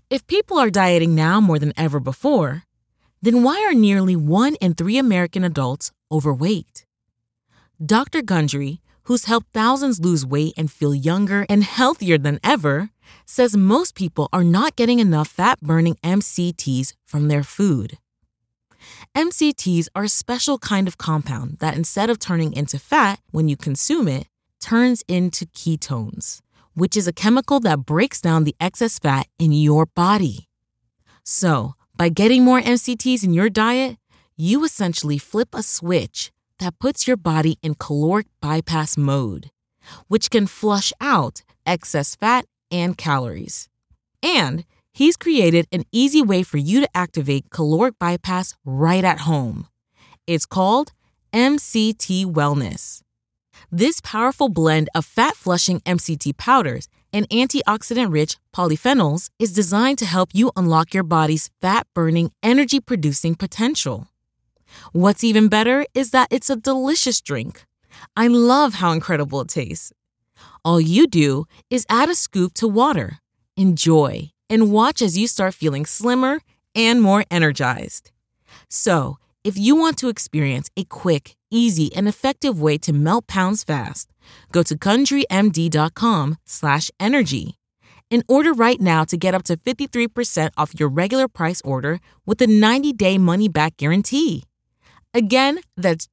If people are dieting now more than ever before, then why are nearly 1 in 3 American adults overweight? Dr. Gundry, who's helped thousands lose weight and feel younger and healthier than ever, says most people are not getting enough fat-burning MCTs from their food. MCTs are a special kind of compound that instead of turning into fat when you consume it, turns into ketones, which is a chemical that breaks down the excess fat in your body. So, by getting more MCTs in your diet, you essentially flip a switch that puts your body in caloric bypass mode, which can flush out excess fat and calories. And he's created an easy way for you to activate caloric bypass right at home. It's called MCT Wellness. This powerful blend of fat-flushing MCT powders and antioxidant-rich polyphenols is designed to help you unlock your body's fat-burning, energy-producing potential. What's even better is that it's a delicious drink. I love how incredible it tastes. All you do is add a scoop to water, enjoy, and watch as you start feeling slimmer and more energized. So, if you want to experience a quick, easy, and effective way to melt pounds fast, go to GundryMD.com/energy and order right now to get up to 53% off your regular price order with a 90-day money-back guarantee. Again, that's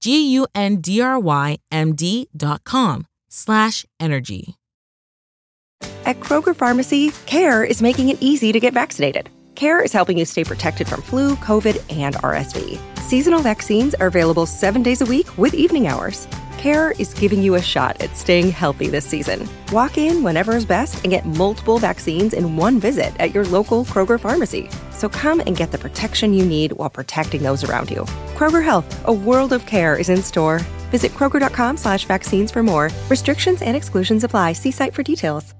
GUNDRYMD.com/energy. At Kroger Pharmacy, CARE is making it easy to get vaccinated. CARE is helping you stay protected from flu, COVID, and RSV. Seasonal vaccines are available 7 days a week with evening hours. CARE is giving you a shot at staying healthy this season. Walk in whenever is best and get multiple vaccines in one visit at your local Kroger Pharmacy. So come and get the protection you need while protecting those around you. Kroger Health, a world of care is in store. Visit Kroger.com/vaccines for more. Restrictions and exclusions apply. See site for details.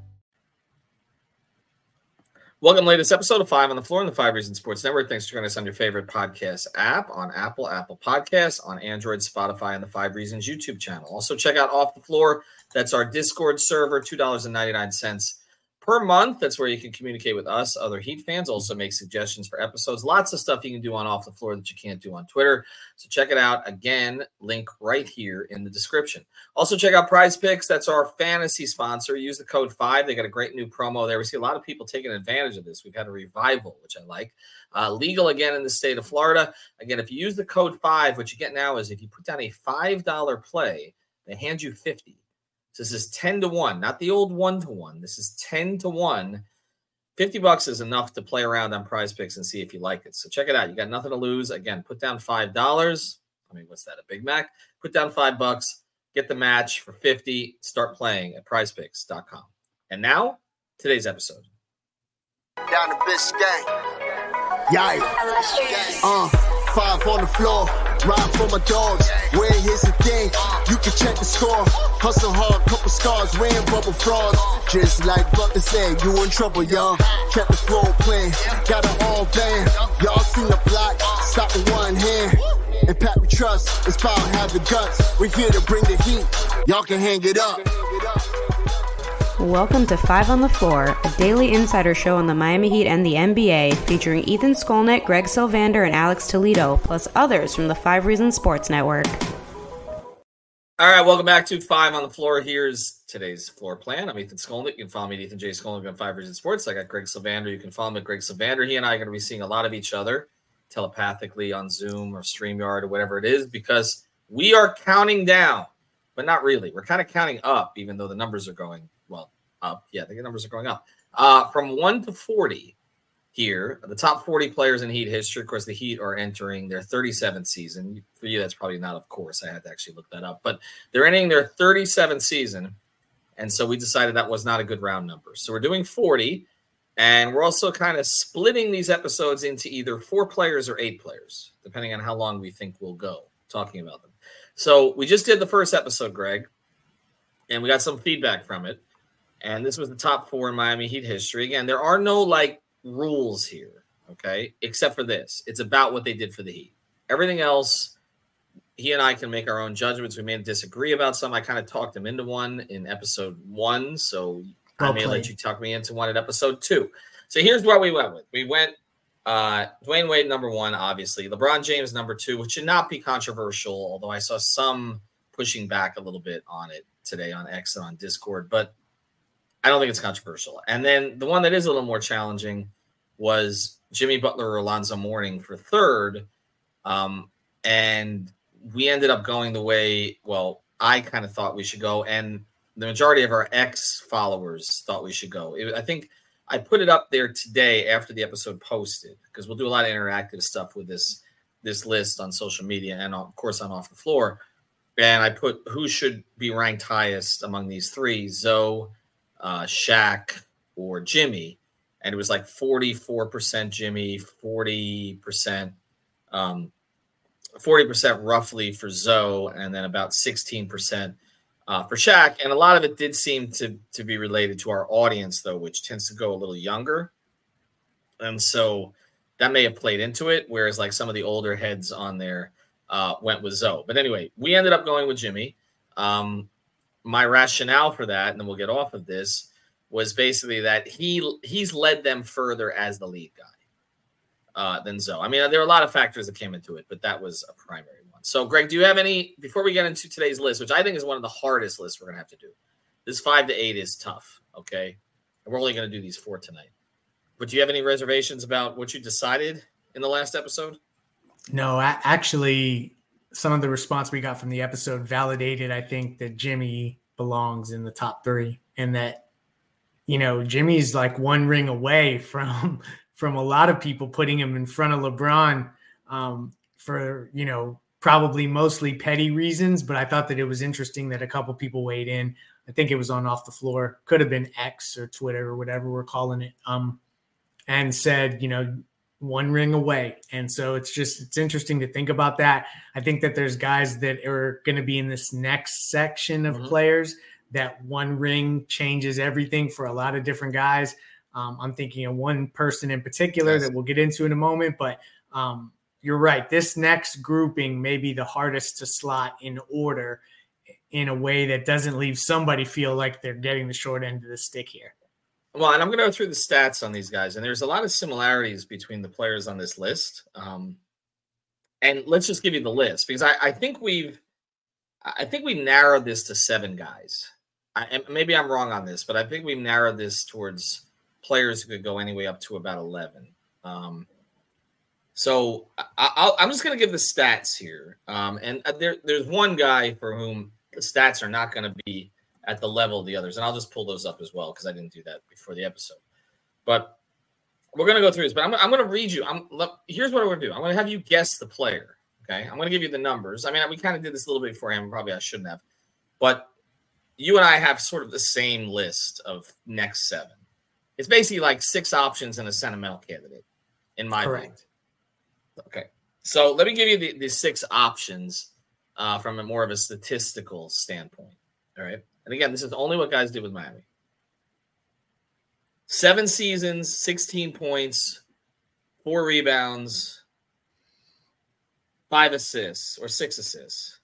Welcome to the latest episode of 5 on the Floor on the 5 Reasons Sports Network. Thanks for joining us on your favorite podcast app, on Apple Podcasts, on Android, Spotify, and the 5 Reasons YouTube channel. Also, check out Off the Floor. That's our Discord server, $2.99 per month. That's where you can communicate with us, other Heat fans. Also make suggestions for episodes. Lots of stuff you can do on Off the Floor that you can't do on Twitter. So check it out. Again, link right here in the description. Also check out Prize Picks. That's our fantasy sponsor. Use the code 5. They got a great new promo there. We see a lot of people taking advantage of this. We've had a revival, which I like. Legal again in the state of Florida. Again, if you use the code 5, what you get now is if you put down a $5 play, they hand you 50. So this is 10-1, not the old 1-1. This is 10-1. $50 is enough to play around on Prize Picks and see if you like it. So check it out. You got nothing to lose. Again, put down $5. I mean, what's that? A Big Mac? Put down $5. Get the match for 50. Start playing at prizepicks.com. And now, today's episode. Down to Biscayne. Yikes. 5 on the floor. Ride for my dogs. Where here's the thing. You can check the score. Hustle hard, couple scars, wearing bubble frogs. Just like Butler said, you in trouble, y'all. Kept the floor playing. Got it all banned. Y'all seen the block. Stop with one hand. And Pat we trust. It's power, have the guts. We're here to bring the heat. Y'all can hang it up. Welcome to 5 on the Floor, a daily insider show on the Miami Heat and the NBA, featuring Ethan Skolnick, Greg Sylvander, and Alex Toledo, plus others from the 5 Reasons Sports Network. All right, welcome back to 5 on the Floor. Here's today's floor plan. I'm Ethan Skolnick. You can follow me at Ethan J. Skolnick on 5 Reasons Sports. I got Greg Sylvander. You can follow me at Greg Sylvander. He and I are going to be seeing a lot of each other telepathically on Zoom or StreamYard or whatever it is, because we are counting down, but not really. We're kind of counting up, even though the numbers are going up. Yeah, the numbers are going up. From 1 to 40 here, the top 40 players in Heat history. Of course, the Heat are entering their 37th season. For you, that's probably not, of course. I had to actually look that up. But they're ending their 37th season, and so we decided that was not a good round number. So we're doing 40, and we're also kind of splitting these episodes into either 4 players or 8 players, depending on how long we think we'll go talking about them. So we just did the first episode, Greg, and we got some feedback from it. And this was the top 4 in Miami Heat history. Again, there are no rules here, okay, except for this. It's about what they did for the Heat. Everything else, he and I can make our own judgments. We may disagree about some. I kind of talked him into one in episode 1, so I may let you talk me into one at episode 2. So here's what we went with. We went Dwayne Wade number 1, obviously. LeBron James number 2, which should not be controversial, although I saw some pushing back a little bit on it today on X and on Discord, but I don't think it's controversial. And then the one that is a little more challenging was Jimmy Butler or Alonzo Mourning for 3rd. And we ended up going the way, I kind of thought we should go, and the majority of our X followers thought we should go. I think I put it up there today after the episode posted, because we'll do a lot of interactive stuff with this list on social media and, of course, on Off the Floor. And I put who should be ranked highest among these 3, Zoe, Shaq, or Jimmy. And it was like 44% Jimmy, 40% roughly for Zoe, and then about 16% for Shaq. And a lot of it did seem to be related to our audience, though, which tends to go a little younger. And so that may have played into it, whereas like some of the older heads on there went with Zoe. But anyway, we ended up going with Jimmy. My rationale for that, and then we'll get off of this, was basically that he's led them further as the lead guy than Zoe. I mean, there are a lot of factors that came into it, but that was a primary one. So, Greg, do you have any, before we get into today's list, which I think is one of the hardest lists we're going to have to do. This 5 to 8 is tough, okay? And we're only going to do these 4 tonight. But do you have any reservations about what you decided in the last episode? No, actually, some of the response we got from the episode validated, I think, that Jimmy belongs in the top 3, and that, Jimmy's like 1 ring away from a lot of people putting him in front of LeBron for, probably mostly petty reasons. But I thought that it was interesting that a couple people weighed in. I think it was on Off the Floor, could have been X or Twitter or whatever we're calling it, and said, 1 ring away. And so it's interesting to think about that. I think that there's guys that are going to be in this next section of players that 1 ring changes everything for a lot of different guys. I'm thinking of one person in particular that we'll get into in a moment, but you're right. This next grouping may be the hardest to slot in order in a way that doesn't leave somebody feel like they're getting the short end of the stick here. Well, and I'm going to go through the stats on these guys, and there's a lot of similarities between the players on this list. And let's just give you the list, because I think we narrowed this to 7 guys. And maybe I'm wrong on this, but I think we narrowed this towards players who could go anyway up to about 11. So I'm just going to give the stats here. And there's one guy for whom the stats are not going to be at the level of the others. And I'll just pull those up as well, because I didn't do that before the episode. But we're going to go through this. But I'm going to read you. Here's what we're going to do. I'm going to have you guess the player. Okay. I'm going to give you the numbers. I mean, we kind of did this a little bit beforehand. Probably I shouldn't have. But you and I have sort of the same list of next 7. It's basically like 6 options and a sentimental candidate, in my opinion. Okay. So let me give you the 6 options from a more of a statistical standpoint. All right. And again, this is only what guys did with Miami. 7 seasons, 16 points, 4 rebounds, 5 assists or 6 assists.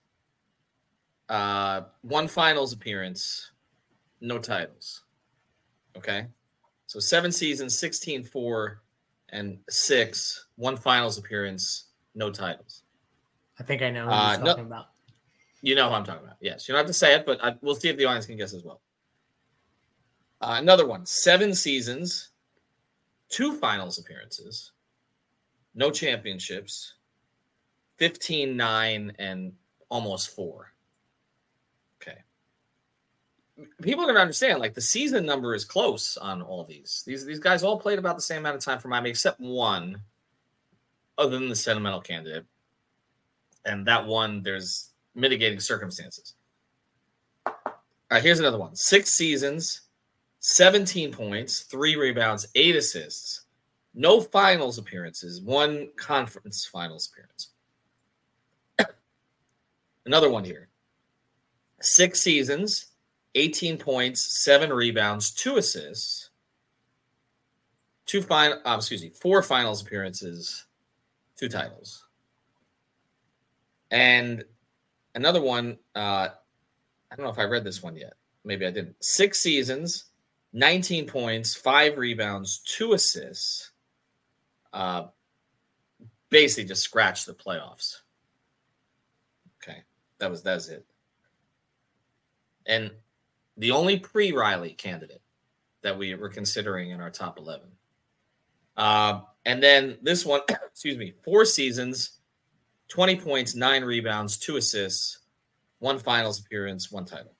1 finals appearance, no titles. Okay. So 7 seasons, 16, 4, and 6, 1 finals appearance, no titles. I think I know who you're talking about. You know who I'm talking about. Yes. You don't have to say it, but we'll see if the audience can guess as well. Another one, 7 seasons, 2 finals appearances, no championships, 15, 9, and almost 4. Okay. People are going to understand, like, the season number is close on all these. These guys all played about the same amount of time for Miami, except one, other than the sentimental candidate. And that one, there's mitigating circumstances. All right, here's another one. 6 seasons, 17 points, 3 rebounds, 8 assists, no finals appearances, 1 conference finals appearance. Another one here. 6 seasons, 18 points, 7 rebounds, 2 assists, 4 finals appearances, 2 titles. And another one, I don't know if I read this one yet. Maybe I didn't. 6 seasons, 19 points, 5 rebounds, 2 assists. Basically just scratched the playoffs. Okay, that's it. And the only pre-Riley candidate that we were considering in our top 11. And then this one, 4 seasons, 20 points, 9 rebounds, 2 assists, 1 finals appearance, 1 title.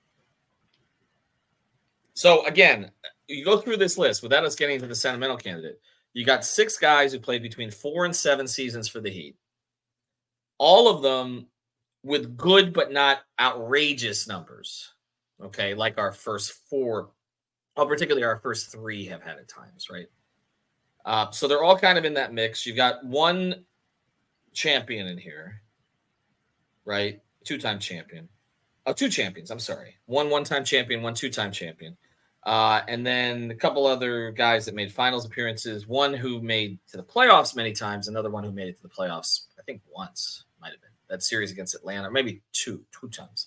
So again, you go through this list without us getting to the sentimental candidate. You got 6 guys who played between 4 and 7 seasons for the Heat. All of them with good but not outrageous numbers. Okay, like our first 4, particularly our first 3 have had at times, right? So they're all kind of in that mix. You got 1 champion in here, right? 2-time champion. 2 champions, I'm sorry. 1 one-time champion, 1 2-time champion. And then a couple other guys that made finals appearances. 1 who made to the playoffs many times. Another one who made it to the playoffs, I think once, might have been. That series against Atlanta, or maybe two times.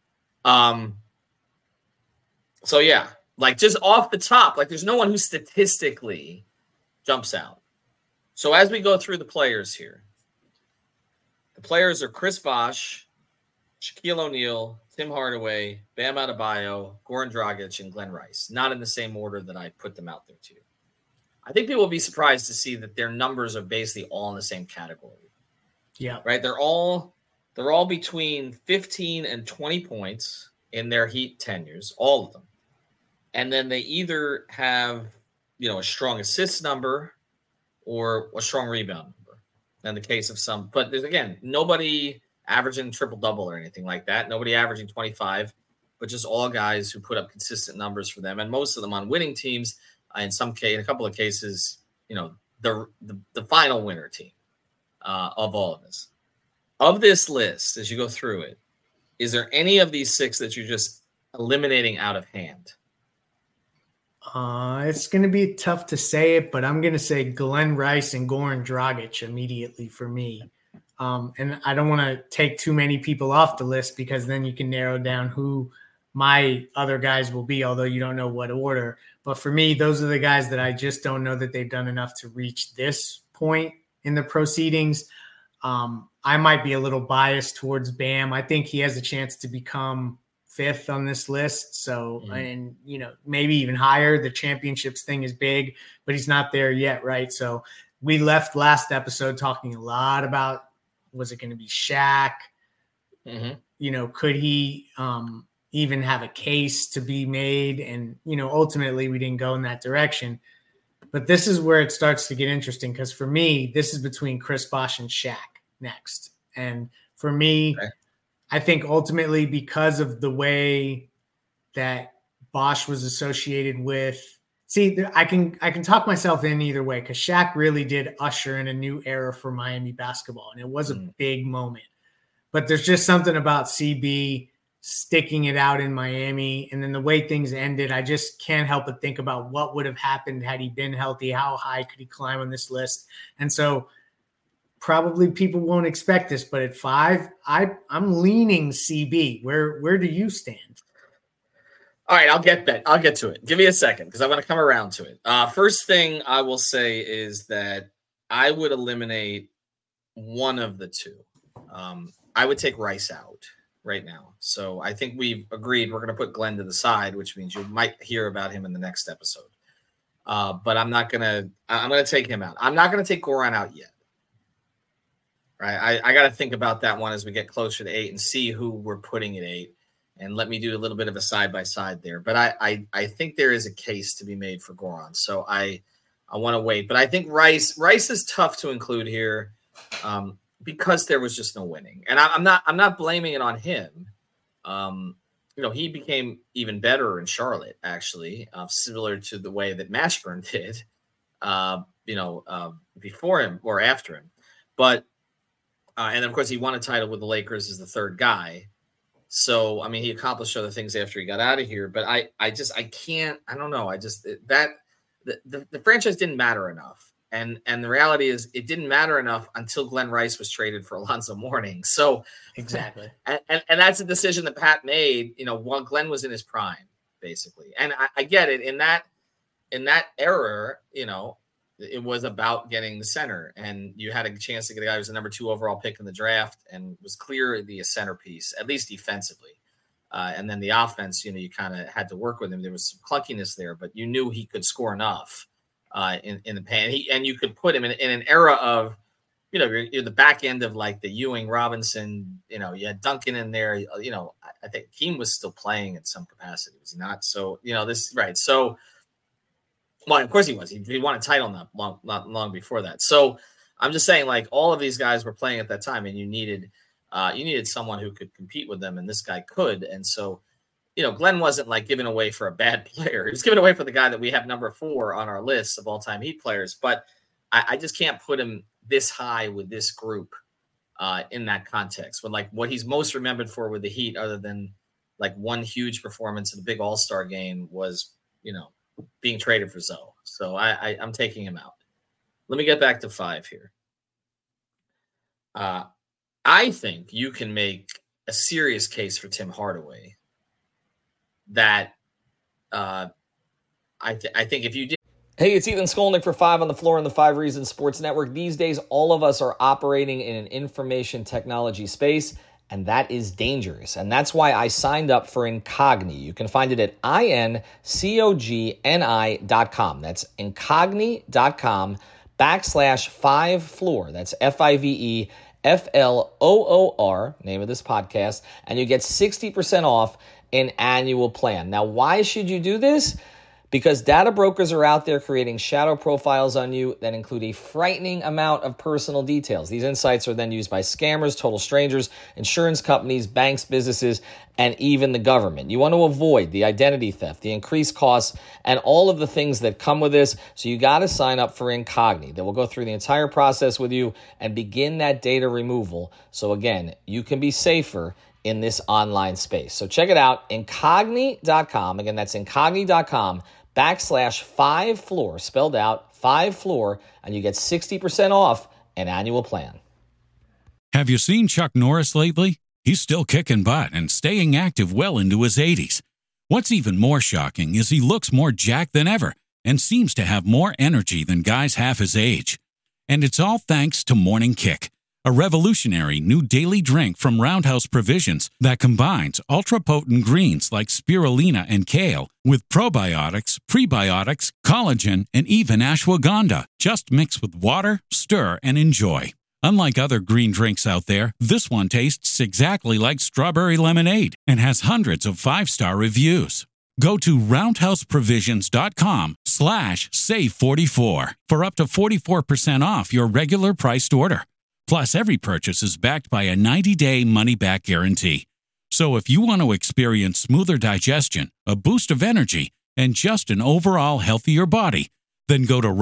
So, yeah, like just off the top, like there's no one who statistically jumps out. So as we go through the players here, the players are Chris Bosh, Shaquille O'Neal, Tim Hardaway, Bam Adebayo, Goran Dragic, and Glenn Rice. Not in the same order that I put them out there to you. I think people will be surprised to see that their numbers are basically all in the same category. Yeah. Right? They're all between 15 and 20 points in their Heat tenures, all of them. And then they either have, a strong assist number or a strong rebound number. In the case of some, but there's, again, nobody averaging triple-double or anything like that. Nobody averaging 25, but just all guys who put up consistent numbers for them. And most of them on winning teams, in a couple of cases, the final winner team of all of this. Of this list, as you go through it, is there any of these 6 that you're just eliminating out of hand? It's going to be tough to say it, but I'm going to say Glenn Rice and Goran Dragic immediately for me. And I don't want to take too many people off the list because then you can narrow down who my other guys will be, although you don't know what order. But for me, those are the guys that I just don't know that they've done enough to reach this point in the proceedings. I might be a little biased towards Bam. I think he has a chance to become 5th on this list. So, and maybe even higher. The championships thing is big, but he's not there yet. Right. So we left last episode talking a lot about, was it going to be Shaq? Mm-hmm. Could he even have a case to be made? And, ultimately we didn't go in that direction, but this is where it starts to get interesting. Cause for me, this is between Chris Bosh and Shaq next. And for me, okay, I think ultimately because of the way that Bosh was associated with, I can talk myself in either way because Shaq really did usher in a new era for Miami basketball, and it was a big moment. But there's just something about CB sticking it out in Miami, and then the way things ended, I just can't help but think about what would have happened had he been healthy. How high could he climb on this list? And so probably people won't expect this, but at 5, I'm leaning CB. Where do you stand? All right, I'll get to it. Give me a second because I'm going to come around to it. First thing I will say is that I would eliminate one of the 2. I would take Rice out right now. So I think we've agreed we're going to put Glenn to the side, which means you might hear about him in the next episode. But I'm going to take him out. I'm not going to take Goran out yet. Right. I got to think about that one as we get closer to 8 and see who we're putting at 8. And let me do a little bit of a side-by-side there. But I think there is a case to be made for Goran. So I want to wait. But I think Rice is tough to include here because there was just no winning. And I'm not blaming it on him. He became even better in Charlotte, actually, similar to the way that Mashburn did, before him or after him. But and of course, he won a title with the Lakers as the 3rd guy. So, I mean, he accomplished other things after he got out of here, but I don't know. The franchise didn't matter enough. And the reality is it didn't matter enough until Glenn Rice was traded for Alonzo Mourning. So exactly. And that's a decision that Pat made, while Glenn was in his prime. basically. And I get it in that era, it was about getting the center, and you had a chance to get a guy who was the number 2 overall pick in the draft and was clearly a centerpiece, at least defensively. And then the offense, you kind of had to work with him. There was some clunkiness there, but you knew he could score enough in the pan. And you could put him in an era of, you're the back end of like the Ewing, Robinson, you had Duncan in there. I think Keem was still playing in some capacity, was he not? So, this right. So, well, of course he was. He won a title not long before that. So I'm just saying, like, all of these guys were playing at that time, and you needed someone who could compete with them, and this guy could. And so, Glenn wasn't like giving away for a bad player. He was giving away for the guy that we have number 4 on our list of all-time Heat players. But I just can't put him this high with this group in that context. When like what he's most remembered for with the Heat, other than like one huge performance in the big All-Star game, was being traded for Zoe. So I'm taking him out. Let me get back to 5 here. I think you can make a serious case for Tim Hardaway that I think if you did. Hey, it's Ethan Skolnick for 5 on the Floor on the 5 Reasons Sports Network. These days, all of us are operating in an information technology space, and that is dangerous. And that's why I signed up for Incogni. You can find it at incogni.com. That's incogni.com/5floor. That's FIVEFLOOR, name of this podcast, and you get 60% off an annual plan. Now, why should you do this? Because data brokers are out there creating shadow profiles on you that include a frightening amount of personal details. These insights are then used by scammers, total strangers, insurance companies, banks, businesses, and even the government. You want to avoid the identity theft, the increased costs, and all of the things that come with this. So you got to sign up for Incogni. That will go through the entire process with you and begin that data removal. So again, you can be safer in this online space. So check it out, incogni.com. Again, that's incogni.com/5floor, spelled out 5floor, and you get 60% off an annual plan. Have you seen Chuck Norris lately? He's still kicking butt and staying active well into his 80s. What's even more shocking is he looks more jacked than ever and seems to have more energy than guys half his age. And it's all thanks to Morning Kick, a revolutionary new daily drink from Roundhouse Provisions that combines ultra-potent greens like spirulina and kale with probiotics, prebiotics, collagen, and even ashwagandha. Just mix with water, stir, and enjoy. Unlike other green drinks out there, this one tastes exactly like strawberry lemonade and has hundreds of 5-star reviews. Go to roundhouseprovisions.com/save44 for up to 44% off your regular priced order. Plus, every purchase is backed by a 90-day money-back guarantee. So if you want to experience smoother digestion, a boost of energy, and just an overall healthier body, then go to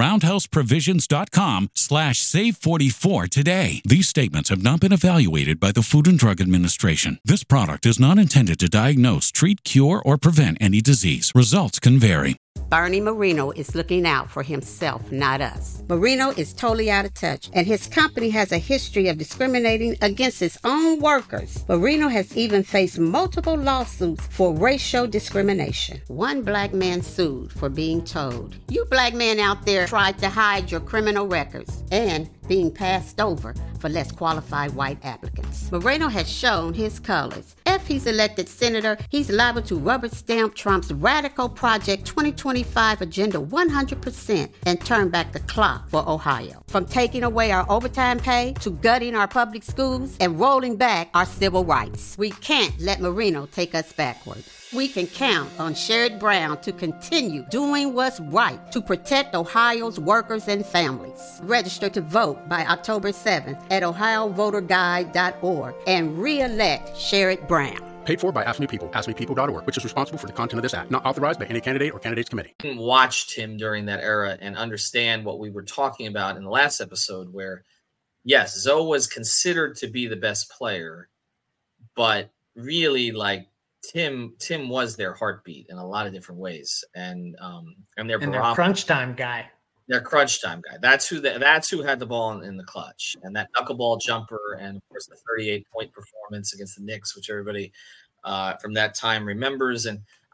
roundhouseprovisions.com/save44 today. These statements have not been evaluated by the Food and Drug Administration. This product is not intended to diagnose, treat, cure, or prevent any disease. Results can vary. Bernie Marino is looking out for himself, not us. Marino is totally out of touch, and his company has a history of discriminating against its own workers. Marino has even faced multiple lawsuits for racial discrimination. One black man sued for being told, "You black men out there tried to hide your criminal records," and being passed over for less qualified white applicants. Moreno has shown his colors. If he's elected senator, he's liable to rubber stamp Trump's radical Project 2025 agenda 100% and turn back the clock for Ohio. From taking away our overtime pay to gutting our public schools and rolling back our civil rights. We can't let Marino take us backward. We can count on Sherrod Brown to continue doing what's right to protect Ohio's workers and families. Register to vote by October 7th at ohiovoterguide.org and re-elect Sherrod Brown. Paid for by Ask Me People, askmepeople.org, which is responsible for the content of this act. Not authorized by any candidate or candidates committee. Watched him during that era and understand what we were talking about in the last episode where, yes, Zoe was considered to be the best player, but really like Tim was their heartbeat in a lot of different ways. And their crunch time guy. Their crunch time guy. That's who had the ball in the clutch, and that knuckleball jumper, and of course the 38-point performance against the Knicks, which everybody from that time remembers. And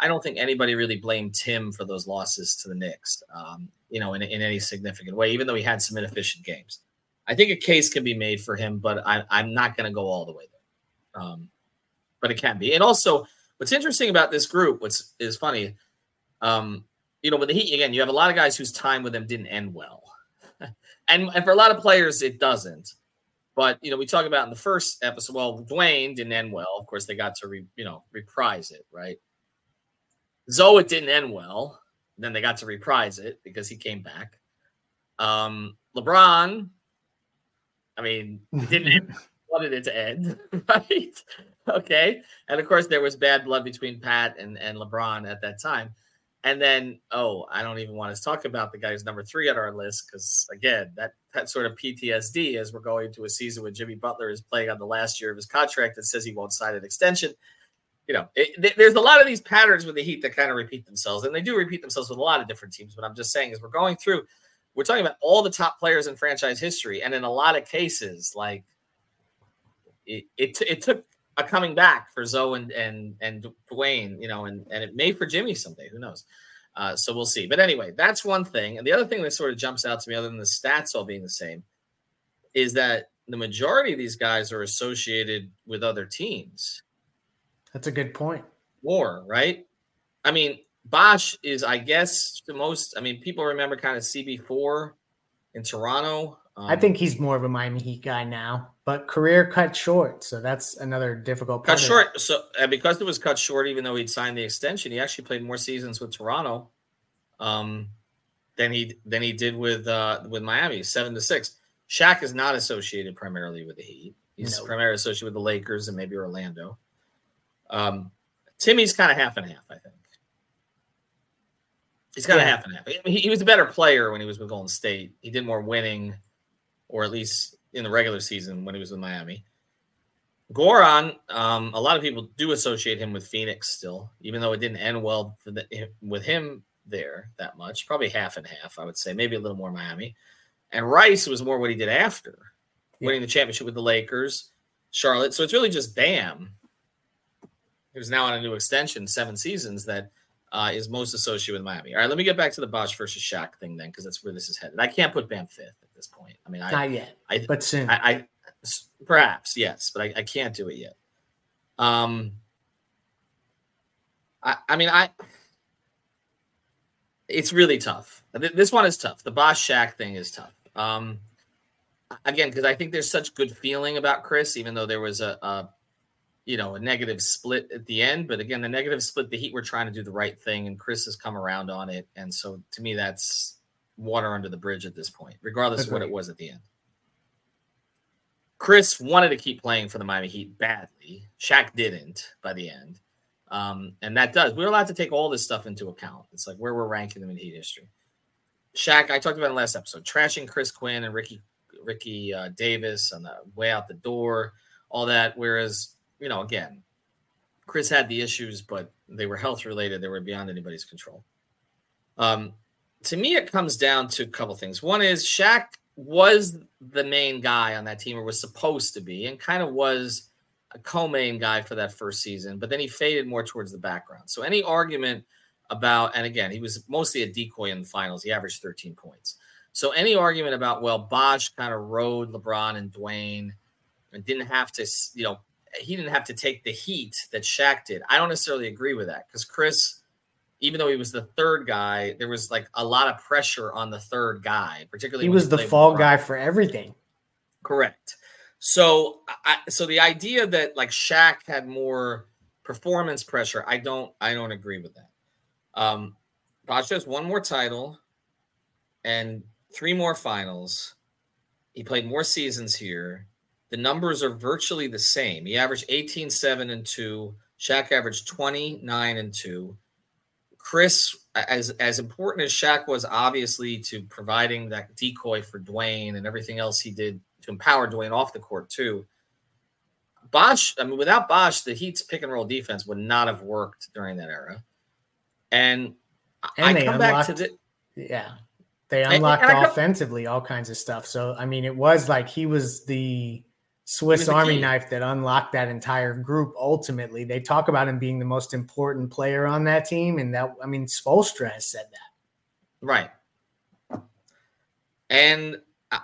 I don't think anybody really blamed Tim for those losses to the Knicks, in any significant way, even though he had some inefficient games. I think a case can be made for him, but I'm not going to go all the way there. But it can be. And also, what's interesting about this group, is funny, with the Heat, again, you have a lot of guys whose time with them didn't end well. and for a lot of players, it doesn't. But, we talk about in the first episode, well, Dwayne didn't end well. Of course, they got to, reprise it, right? Zoe, it didn't end well. Then they got to reprise it because he came back. LeBron, didn't wanted it to end, right? Okay. And, of course, there was bad blood between Pat and LeBron at that time. And then, I don't even want to talk about the guy who's number 3 on our list because, again, that sort of PTSD as we're going to a season when Jimmy Butler is playing on the last year of his contract and says he won't sign an extension. There's a lot of these patterns with the Heat that kind of repeat themselves, and they do repeat themselves with a lot of different teams. But I'm just saying, as we're going through, we're talking about all the top players in franchise history, and in a lot of cases, like it took a coming back for Zoe and Dwayne, and it may for Jimmy someday. Who knows? So we'll see. But anyway, that's one thing. And the other thing that sort of jumps out to me, other than the stats all being the same, is that the majority of these guys are associated with other teams. That's a good point. More, right? Bosh is, I guess, the most. People remember kind of CB4 in Toronto. I think he's more of a Miami Heat guy now, but career cut short. So that's another difficult part. Cut short. So because it was cut short, even though he'd signed the extension, he actually played more seasons with Toronto than he did with Miami, 7-6. Shaq is not associated primarily with the Heat. He's primarily associated with the Lakers and maybe Orlando. Timmy's kind of half and half, I think. He's kind of half and half. He was a better player when he was with Golden State. He did more winning, or at least in the regular season when he was with Miami. Goran, a lot of people do associate him with Phoenix still, even though it didn't end well with him there that much. Probably half and half, I would say. Maybe a little more Miami. And Rice was more what he did after, winning the championship with the Lakers, Charlotte. So it's really just Bam, who's now on a new extension, 7 seasons, that is most associated with Miami. All right, let me get back to the Bosh versus Shaq thing then, because that's where this is headed. I can't put Bam 5th at this point. Not yet, but soon. Perhaps, yes, but I can't do it yet. It's really tough. This one is tough. The Bosh Shaq thing is tough. Again, because I think there's such good feeling about Chris, even though there was a negative split at the end. But again, the negative split, the Heat were trying to do the right thing, and Chris has come around on it. And so to me, that's water under the bridge at this point, regardless of what it was at the end. Chris wanted to keep playing for the Miami Heat badly. Shaq didn't by the end. And that does. We're allowed to take all this stuff into account. It's like where we're ranking them in Heat history. Shaq, I talked about in the last episode, trashing Chris Quinn and Ricky Davis on the way out the door, all that. Whereas, again, Chris had the issues, but they were health related. They were beyond anybody's control. To me, it comes down to a couple things. One is Shaq was the main guy on that team, or was supposed to be, and kind of was a co-main guy for that first season, but then he faded more towards the background. So any argument about, and again, he was mostly a decoy in the finals. He averaged 13 points. So any argument about, well, Bosh kind of rode LeBron and Dwayne and didn't have to, he didn't have to take the heat that Shaq did. I don't necessarily agree with that, because Chris, even though he was the third guy, there was like a lot of pressure on the third guy, particularly he was the fall guy for everything. Correct. So the idea that like Shaq had more performance pressure, I don't agree with that. Bosh has one more title and 3 more finals. He played more seasons here. The numbers are virtually the same. He averaged 18, 7, and 2. Shaq averaged 29 and 2. Chris, as important as Shaq was obviously to providing that decoy for Dwayne and everything else he did to empower Dwayne off the court too, Bosh, without Bosh, the Heat's pick and roll defense would not have worked during that era. And I come back to they unlocked offensively all kinds of stuff. So, it was like he was the Swiss Army knife that unlocked that entire group. Ultimately, they talk about him being the most important player on that team. And Spoelstra has said that. Right. And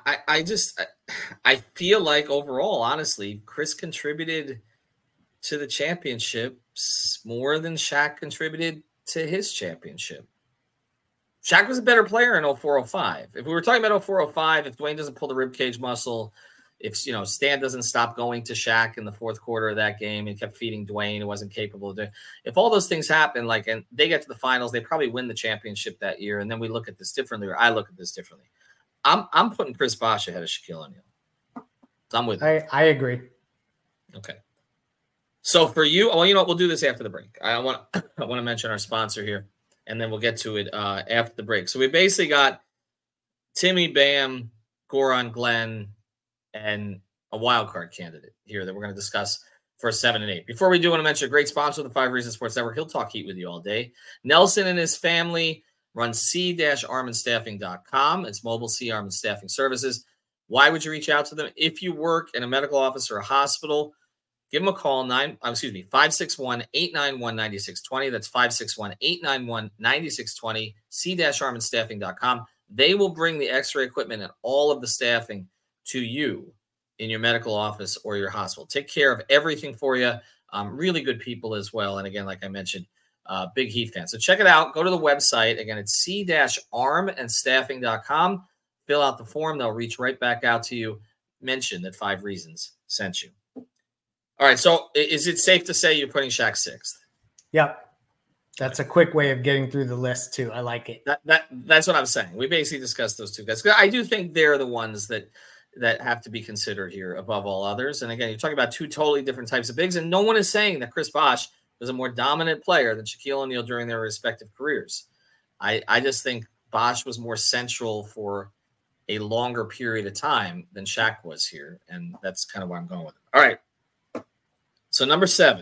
I feel like overall, honestly, Chris contributed to the championships more than Shaq contributed to his championship. Shaq was a better player in 04-05. If we were talking about 04-05, if Dwayne doesn't pull the ribcage muscle, if Stan doesn't stop going to Shaq in the fourth quarter of that game and kept feeding Dwayne, who wasn't capable of doing, if all those things happen, and they get to the finals, they probably win the championship that year. And then we look at this differently, or I look at this differently. I'm putting Chris Bosh ahead of Shaquille O'Neal. So I'm with you. I agree. Okay. So for you, well, you know what? We'll do this after the break. I want to mention our sponsor here, and then we'll get to it after the break. So we basically got Timmy, Bam, Goran, Glenn, and a wild card candidate here that we're going to discuss for 7 and 8. Before we do, want to mention a great sponsor of the 5 Reasons Sports Network. He'll talk heat with you all day. Nelson and his family run c-armandstaffing.com. It's mobile C-Arm Staffing services. Why would you reach out to them? If you work in a medical office or a hospital, give them a call, 561-891-9620. That's 561-891-9620, c-armandstaffing.com. They will bring the x-ray equipment and all of the staffing to you in your medical office or your hospital. Take care of everything for you. Really good people as well. And again, like I mentioned, big Heat fan. So check it out. Go to the website. Again, it's c-armandstaffing.com. Fill out the form. They'll reach right back out to you. Mention that 5 Reasons sent you. All right. So is it safe to say you're putting Shaq 6th? Yep. That's a quick way of getting through the list too. I like it. That's what I'm saying. We basically discussed those two guys. I do think they're the ones that have to be considered here above all others. And again, you're talking about two totally different types of bigs, and no one is saying that Chris Bosh was a more dominant player than Shaquille O'Neal during their respective careers. I just think Bosh was more central for a longer period of time than Shaq was here, and that's kind of where I'm going with it. All right. So number 7.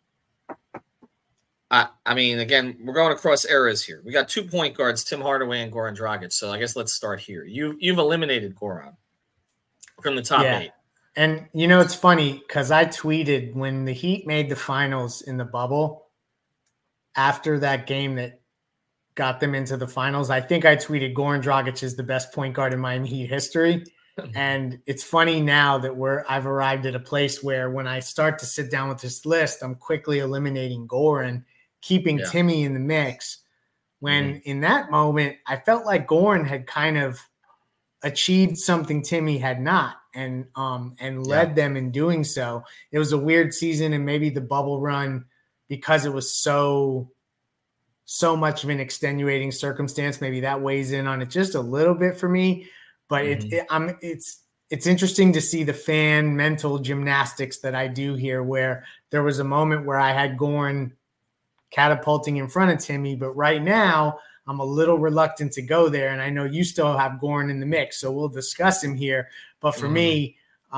Again, we're going across eras here. We got 2 point guards, Tim Hardaway and Goran Dragic. So I guess let's start here. You've eliminated Goran from the top 8. And, it's funny because I tweeted when the Heat made the finals in the bubble after that game that got them into the finals. I think I tweeted Goran Dragic is the best point guard in Miami Heat history. And it's funny now that I've arrived at a place where when I start to sit down with this list, I'm quickly eliminating Goran, keeping Timmy in the mix. When in that moment, I felt like Goran had kind of achieved something Timmy had not, and led them in doing so. It was a weird season, and maybe the bubble run, because it was so much of an extenuating circumstance, maybe that weighs in on it just a little bit for me. But it's interesting to see the fan mental gymnastics that I do here, where there was a moment where I had Goran catapulting in front of Timmy, but right now I'm a little reluctant to go there. And I know you still have Goran in the mix, so we'll discuss him here. But for me,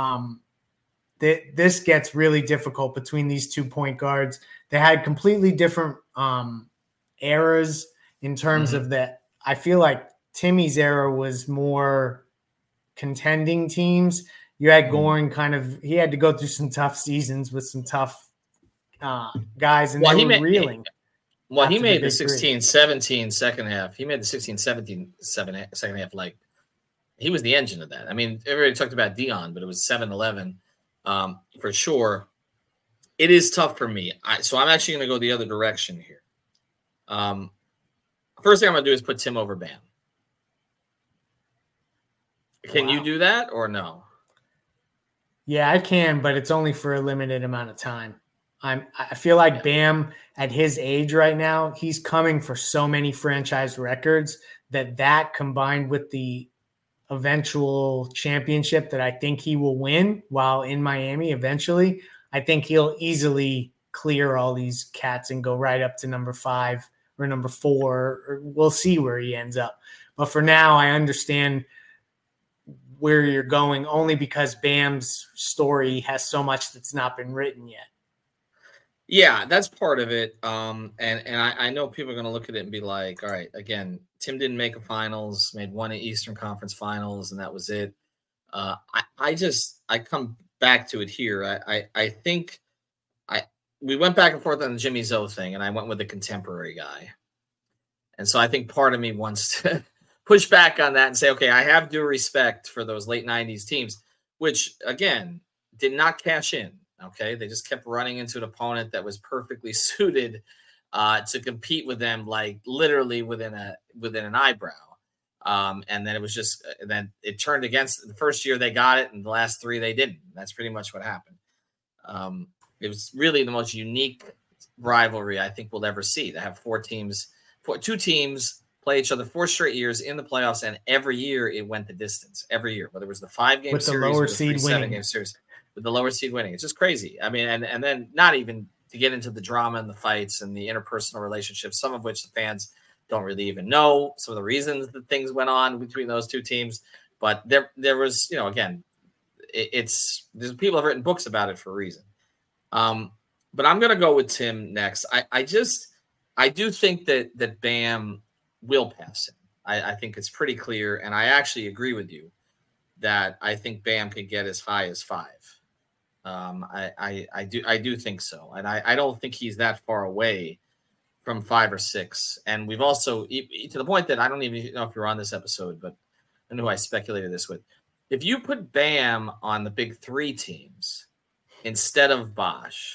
this gets really difficult between these 2 point guards. They had completely different eras in terms of that. I feel like Timmy's era was more contending teams. You had Goran he had to go through some tough seasons with some tough guys, and they were reeling. Well, he made the 16-17 second half. He made the 16-17 second half. Like, he was the engine of that. I mean, everybody talked about Dion, but it was 7-11 for sure. It is tough for me. So I'm actually going to go the other direction here. First thing I'm going to do is put Tim over Bam. Can you do that or no? Yeah, I can, but it's only for a limited amount of time. I feel like Bam at his age right now, he's coming for so many franchise records that combined with the eventual championship that I think he will win while in Miami eventually, I think he'll easily clear all these cats and go right up to number 5 or number 4. Or we'll see where he ends up. But for now, I understand where you're going only because Bam's story has so much that's not been written yet. Yeah, that's part of it. And I know people are going to look at it and be like, all right, again, Tim didn't make a finals, made one Eastern Conference Finals, and that was it. I come back to it here. I think we went back and forth on the Jimmy Zoe thing, and I went with the contemporary guy. And so I think part of me wants to push back on that and say, okay, I have due respect for those late 90s teams, which, again, did not cash in. Okay, they just kept running into an opponent that was perfectly suited to compete with them, like literally within an eyebrow. And then it was just, then it turned against the first year they got it, and the last 3 they didn't. That's pretty much what happened. It was really the most unique rivalry I think we'll ever see, to have 2 teams play each other 4 straight years in the playoffs, and every year it went the distance. Every year, whether it was the 5-game with series the lower or the seed 7-game series, with the lower seed winning. It's just crazy. I mean, and then not even to get into the drama and the fights and the interpersonal relationships, some of which the fans don't really even know some of the reasons that things went on between those 2 teams. But there was, again, there's people have written books about it for a reason. But I'm going to go with Tim next. I do think that Bam will pass him. I think it's pretty clear, and I actually agree with you that I think Bam could get as high as 5. I do think so, and I don't think he's that far away from 5 or 6. And we've also, to the point that I don't even know if you're on this episode, but I know who I speculated this with. If you put Bam on the big 3 teams instead of Bosh,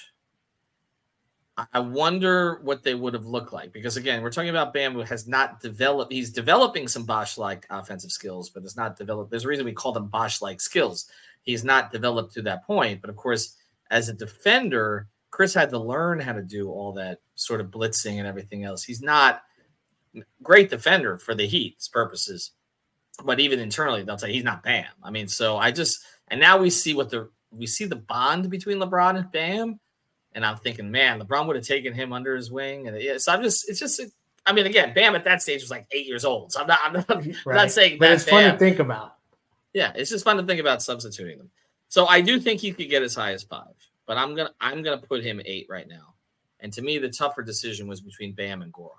I wonder what they would have looked like, because again, we're talking about Bam, who has not developed. He's developing some Bosh-like offensive skills, but it's not developed. There's a reason we call them Bosh-like skills. He's not developed to that point. But of course, as a defender, Chris had to learn how to do all that sort of blitzing and everything else. He's not a great defender for the Heat's purposes, but even internally, they'll say he's not Bam. I mean, so and now we see the bond between LeBron and Bam. And I'm thinking, man, LeBron would have taken him under his wing. And so I mean, again, Bam at that stage was like 8 years old. So I'm not saying but that. It's fun to think about. Yeah, it's just fun to think about substituting them. So I do think he could get as high as 5, but I'm gonna put him 8 right now. And to me, the tougher decision was between Bam and Goran.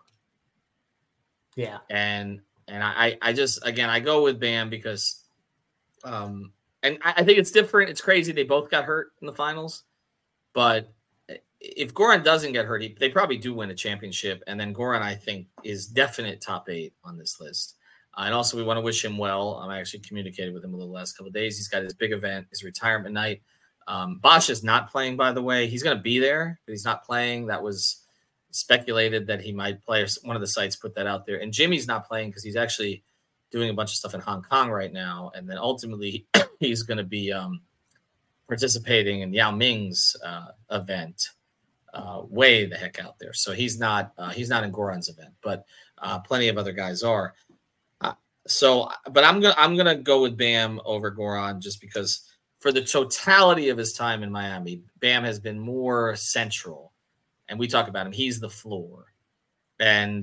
Yeah, and I just, again, I go with Bam because, and I think it's different. It's crazy they both got hurt in the finals, but if Goran doesn't get hurt, they probably do win a championship. And then Goran, I think, is definite top 8 on this list. And also, we want to wish him well. I actually communicated with him a little last couple of days. He's got his big event, his retirement night. Bosh is not playing, by the way. He's going to be there, but he's not playing. That was speculated that he might play. One of the sites put that out there. And Jimmy's not playing because he's actually doing a bunch of stuff in Hong Kong right now. And then ultimately, he's going to be participating in Yao Ming's event way the heck out there. So he's not in Goran's event, but plenty of other guys are. But I'm gonna go with Bam over Goran just because for the totality of his time in Miami, Bam has been more central, and we talk about him. He's the floor, and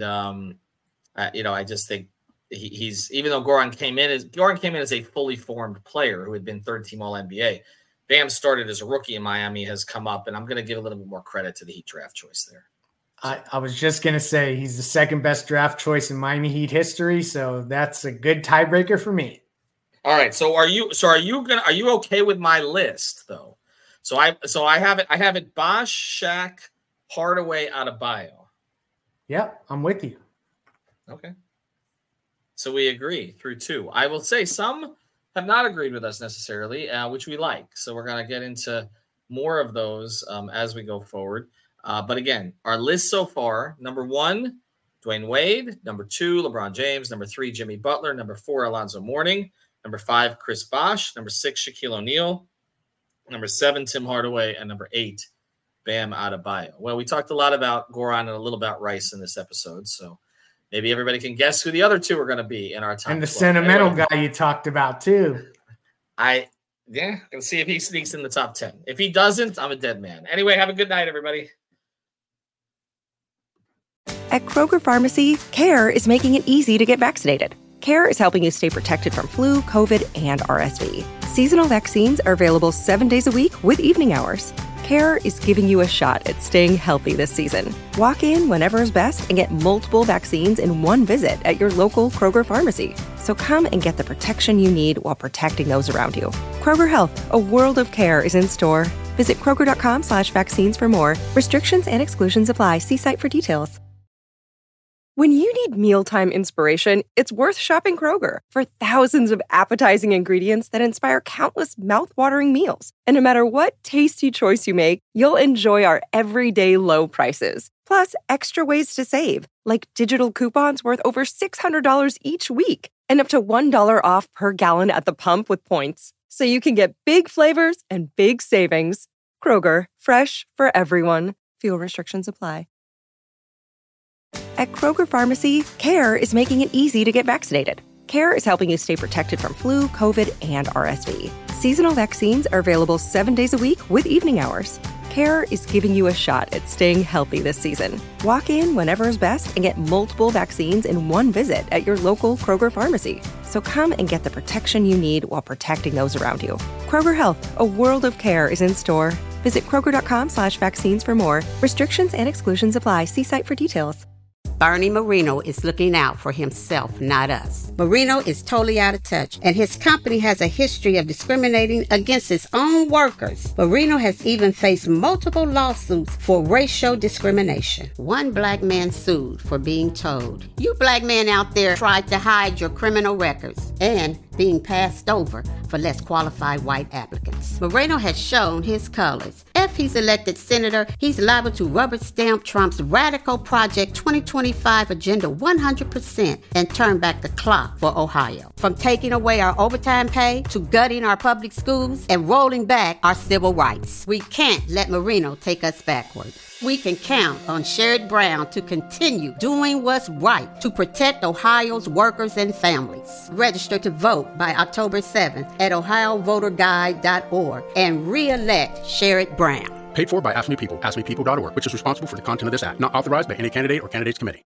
I just think he's, even though Goran came in as a fully formed player who had been third-team All-NBA. Bam started as a rookie in Miami, has come up, and I'm going to give a little bit more credit to the Heat draft choice there. I was just going to say he's the second best draft choice in Miami Heat history, so that's a good tiebreaker for me. All right, so are you okay with my list though? So I have it Bosh, Shaq, Hardaway, Adebayo. Yep, I'm with you. Okay. So we agree through 2. I will say some have not agreed with us necessarily, which we like. So we're going to get into more of those as we go forward. But again, our list so far: number 1, Dwayne Wade; number 2, LeBron James; number 3, Jimmy Butler; number 4, Alonzo Mourning; number 5, Chris Bosh; number 6, Shaquille O'Neal; number 7, Tim Hardaway; and number 8, Bam Adebayo. Well, we talked a lot about Goran and a little about Rice in this episode, so maybe everybody can guess who the other 2 are going to be in our top. And the 12. sentimental guy you talked about too. Gonna see if he sneaks in the top 10. If he doesn't, I'm a dead man. Anyway, have a good night, everybody. At Kroger Pharmacy, CARE is making it easy to get vaccinated. CARE is helping you stay protected from flu, COVID, and RSV. Seasonal vaccines are available 7 days a week with evening hours. CARE is giving you a shot at staying healthy this season. Walk in whenever is best and get multiple vaccines in one visit at your local Kroger Pharmacy. So come and get the protection you need while protecting those around you. Kroger Health, a world of care is in store. Visit Kroger.com/vaccines for more. Restrictions and exclusions apply. See site for details. When you need mealtime inspiration, it's worth shopping Kroger for thousands of appetizing ingredients that inspire countless mouth-watering meals. And no matter what tasty choice you make, you'll enjoy our everyday low prices. Plus, extra ways to save, like digital coupons worth over $600 each week and up to $1 off per gallon at the pump with points. So you can get big flavors and big savings. Kroger, fresh for everyone. Fuel restrictions apply. At Kroger Pharmacy, CARE is making it easy to get vaccinated. CARE is helping you stay protected from flu, COVID, and RSV. Seasonal vaccines are available 7 days a week with evening hours. CARE is giving you a shot at staying healthy this season. Walk in whenever is best and get multiple vaccines in one visit at your local Kroger pharmacy. So come and get the protection you need while protecting those around you. Kroger Health, a world of care is in store. Visit Kroger.com/vaccines for more. Restrictions and exclusions apply. See site for details. Bernie Marino is looking out for himself, not us. Marino is totally out of touch, and his company has a history of discriminating against its own workers. Marino has even faced multiple lawsuits for racial discrimination. One black man sued for being told, "You black men out there tried to hide your criminal records," and being passed over for less qualified white applicants. Moreno has shown his colors. If he's elected senator, he's liable to rubber stamp Trump's radical Project 2025 agenda 100% and turn back the clock for Ohio. From taking away our overtime pay to gutting our public schools and rolling back our civil rights. We can't let Marino take us backward. We can count on Sherrod Brown to continue doing what's right to protect Ohio's workers and families. Register to vote by October 7th at ohiovoterguide.org and re-elect Sherrod Brown. Paid for by Ask Me People, askmepeople.org, which is responsible for the content of this act. Not authorized by any candidate or candidates committee.